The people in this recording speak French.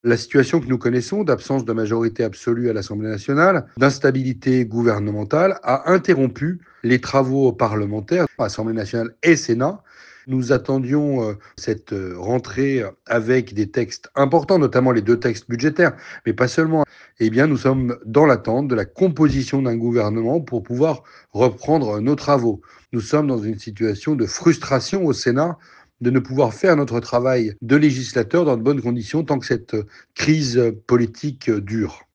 La situation que nous connaissons, d'absence de majorité absolue à l'Assemblée nationale, d'instabilité gouvernementale, a interrompu les travaux parlementaires, Assemblée nationale et Sénat. Nous attendions cette rentrée avec des textes importants, notamment les deux textes budgétaires, mais pas seulement. Eh bien, nous sommes dans l'attente de la composition d'un gouvernement pour pouvoir reprendre nos travaux. Nous sommes dans une situation de frustration au Sénat de ne pouvoir faire notre travail de législateur dans de bonnes conditions tant que cette crise politique dure.